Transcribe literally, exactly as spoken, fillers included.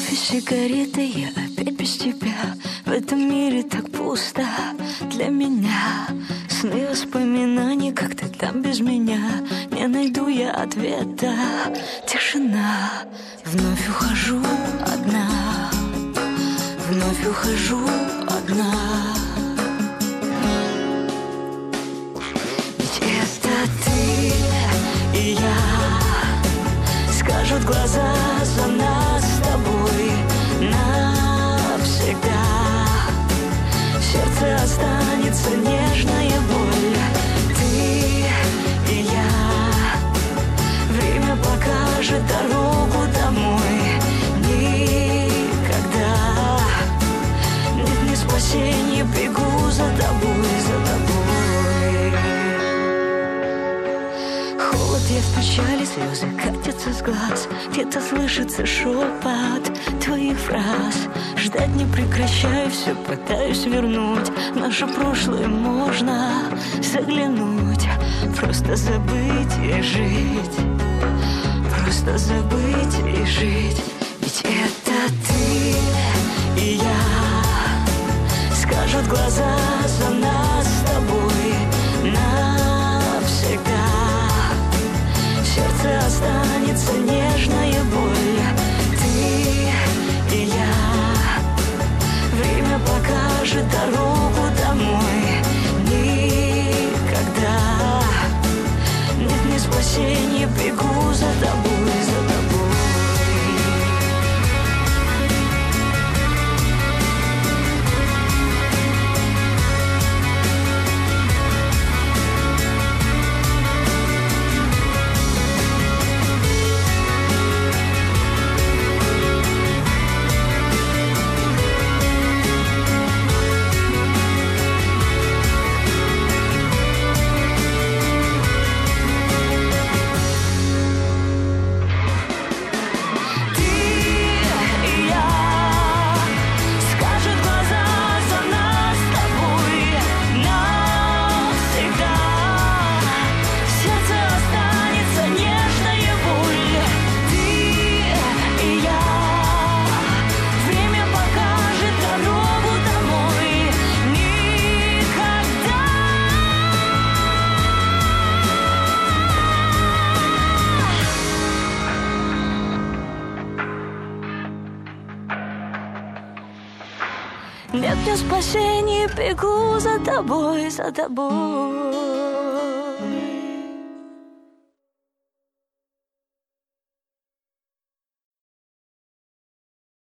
вновь и сигареты, я опять без тебя. В этом мире так пусто для меня. Сны воспоминаний, как ты там без меня. Не найду я ответа. Тишина. Вновь ухожу одна. Вновь ухожу одна. Ведь это ты и я. Скажут глаза за нас с тобой навсегда. Сердце останется нежная боль. Ты и я. Время покажет дорогу домой. Никогда нет ни спасения, бегу за тобой, за тобой. Холод я в печали, слезы катятся с глаз. Где-то слышится шепот твоих фраз. Ждать не прекращаю, все пытаюсь вернуть. В наше прошлое можно заглянуть. Просто забыть и жить. Просто забыть и жить. Ведь это ты и я. Скажут глаза за нас с тобой навсегда. Сердце останется нежная боль. Ты и я. Время покажет дорогу домой. Никогда нет ни спасения, бегу за тобой, за тобой. Нет мне спасения, бегу за тобой, за тобой.